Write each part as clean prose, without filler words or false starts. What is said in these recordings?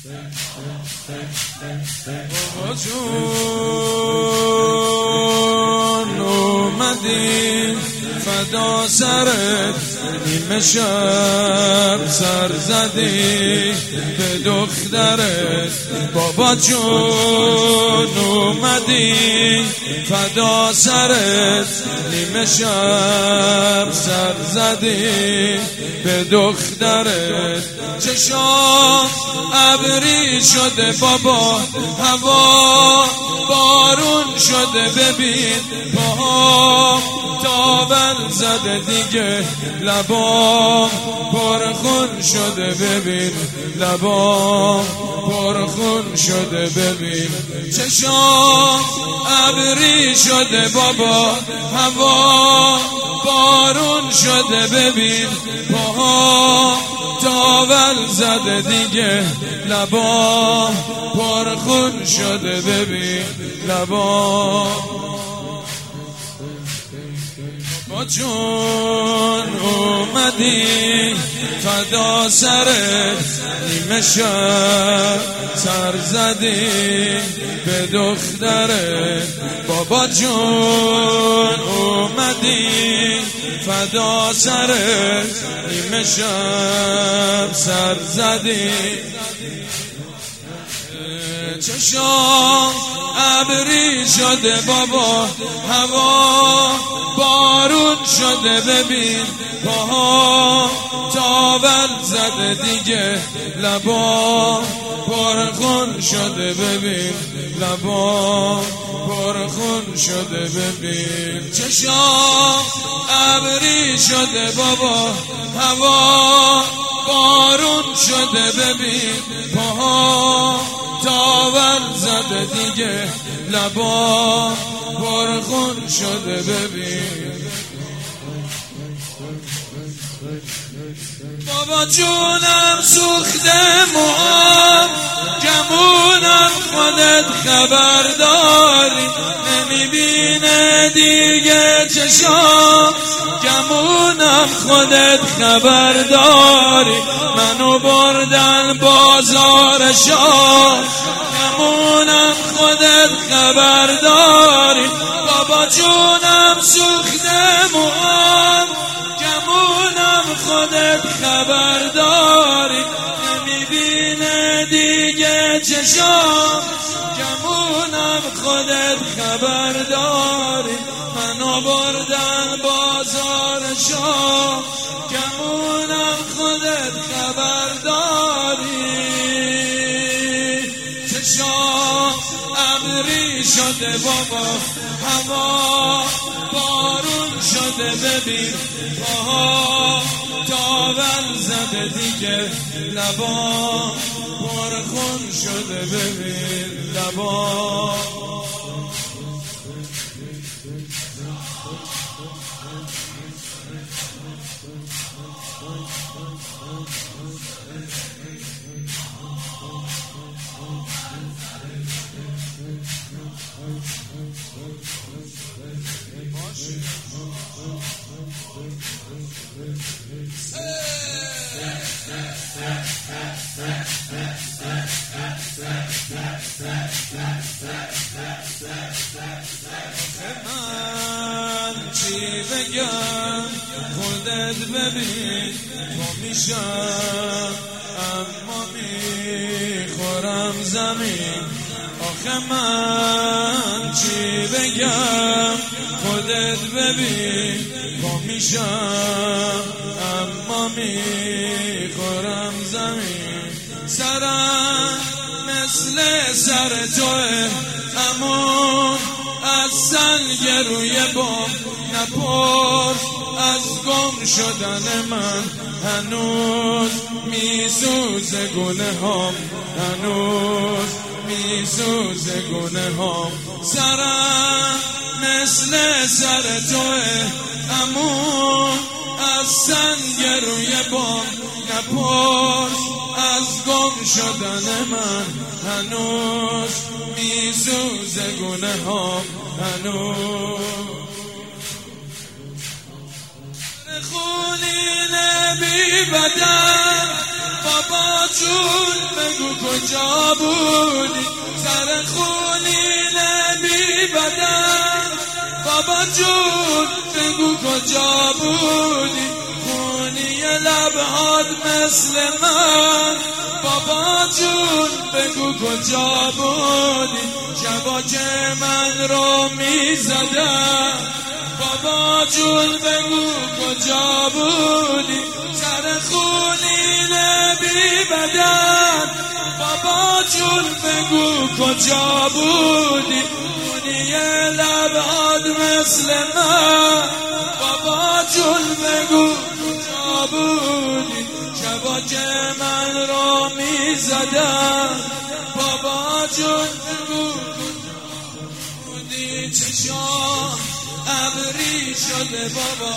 بابا جون اومدی فدا سرت، نیمه شب سر زدی به دخترت. بابا جون اومدی فدا سرت، نیمه شب سر زدی به دخترت. چشام ابری شده بابا، هوا بارون شده، ببین پاهام تاول زده دیگه، لبام پرخون شده، ببین لبام پرخون شده. ببین چشام ابری شده بابا، هوا بارون شده، ببین پاهام تاول زده دیگه، لبام پرخون شده، ببین لبام. بابا جون اومدی فدا سرت، نیمه شب سر زدی به دخترت. بابا جون اومدی فدا سرت، نیمه شب سر زدی. چشام ابری شده بابا، هوا بارون شده، ببین پاها تاول زده دیگه، لبام پرخون شده، ببین لبام پرخون شده. ببین چشام ابری شده بابا، هوا بارون شده، ببین پاها تاول زده دیگه، لبام پرخون شده. ببین بابا جونم سوخته موام، گمونم خودت خبرداری، نمیبینه دیگه چشام، گمونم خودت خبرداری. منو بردن بازار شاه، گمونم خودت خبرداری. بابا جونم سوخته موام، گمونم خودت خبرداری، نمیبینه دیگه چشام، گمونم خودت خبرداری. منو بردن بازار شاه، گمونم خودت خبرداری. چشام ابری شده بابا، هوا بارون شده، ببین پاها تاول زده دیگه، لبام پرخون شده، ببین لبام. من چی بگم خودت ببین، تو میشم اما میخورم زمین. آخه من چی بگم خودت ببین، تو میشم اما میخورم زمین. سرم مثل سر توه، همون از سنگ روی بام. نپرس از گم شدن من، هنوز میسوزه گونه هام، هنوز میسوزه گونه هام. سرم مثل سر توه، همون از سنگ روی بام. نپرس از گم شدن من، هنوز میسوزه گونه هام، هنوز. خونین بی بدن، بابا بابا جون بگو کجا بودی سر خونی نبی بدن بابا جون بگو کجا بودی خونی لبهات مثل من بابا جون بگو کجا بودی شبا که من رو میزدم بابا جون بگو کجا بودی سر خونی نبی بدن بابا جون بگو کجا بودی خونی لبهات مثل من بابا جون بگو کجا بودی شبا که من رو میزدم بابا جون بگو کجا بودی چشام ابری شده بابا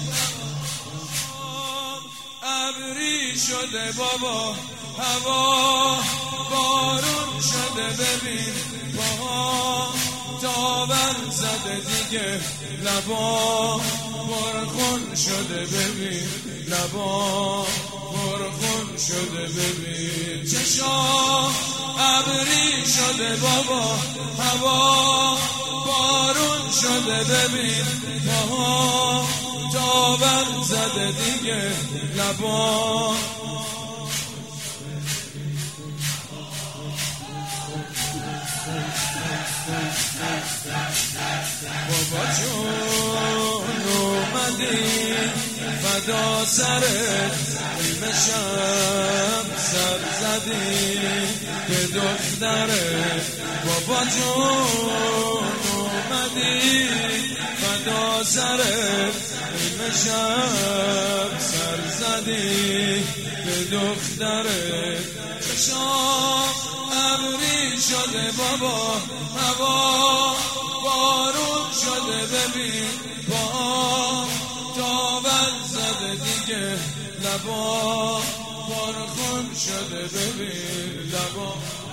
ابری شده بابا هوا بارون شده ببین پاها داور زده دیگه لبا پرخون شده ببین لبا پرخون شده ببین چشام ابری شده بابا هوا بارون شده ببین پاها داور زده دیگه لبا بابا جون اومدی فدا سرت نیمه شب سر زدی به دخترت بابا جون اومدی فدا سرت نیمه شب سر زدی به دخترت چشام ابری شده بابا هوا بارون شده ببین با داور زده دیگه لبا پرخون شده ببین لبا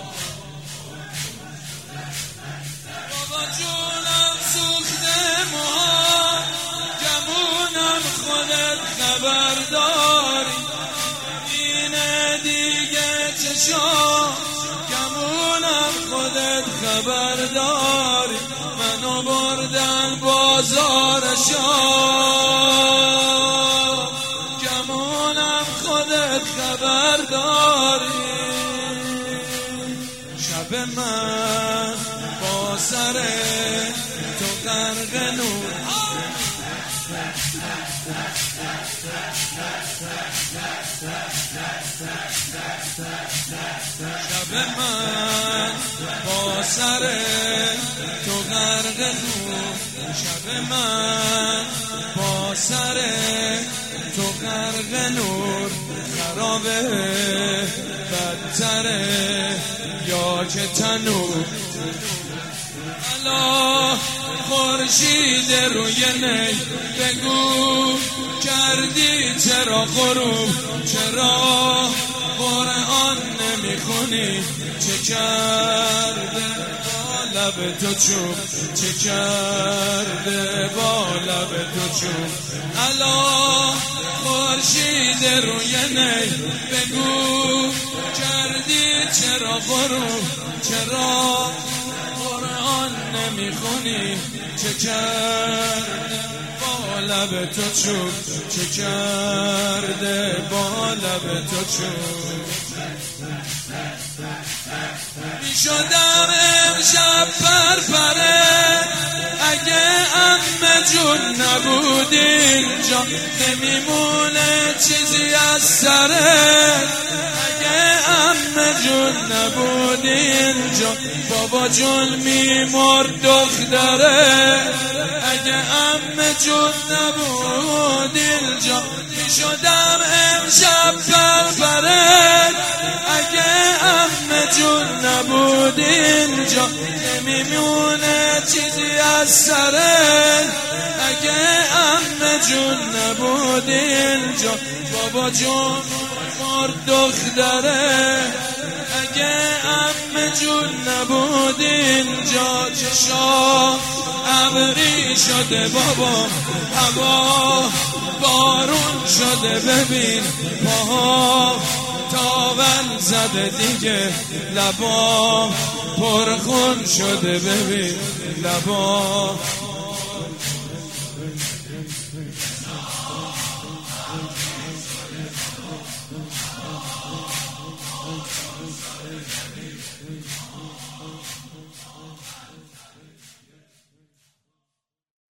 بابا جونم سوخته موها گمونم خودت خبر داری اینه دیگه چشام گمونم خودت خبر داری منو بردن بازار شام گمونم خودت خبر داری شب من با سر تو غرق نور شب من با سر تو غرق نور شب من با سر تو غرق نور خرابه بدتره یا که تنور الا خورشید روی نی بگو کردی چرا غروب چرا قرآن نمیخونی چه کرده با لب تو چوب چه کرده با لب تو چوب الا خورشید روی نی بگو کردی چرا غروب چرا قرآن نمیخونی چه کرده با لب تو چوب چه کرده با لب تو چوب میشدم امشب پرپره اگه عمه جون نبود اینجا نمیمونه چیزی از سرت اگه عمه جون نبود اینجا بابا جون میمرد دختره اگه عمه جون نبود اینجا میشدم امشب پرپره اگه عمه جون نبود اینجا نمیمونه چیزی از سرت اگه عمه جون نبود اینجا بابا جون مرد دختره اگه عمه جون نبود اینجا چشا ابری شده بابا هوا بارون شده ببین پاها تاول زده دیگه، لبا پرخون شده ببین لبا.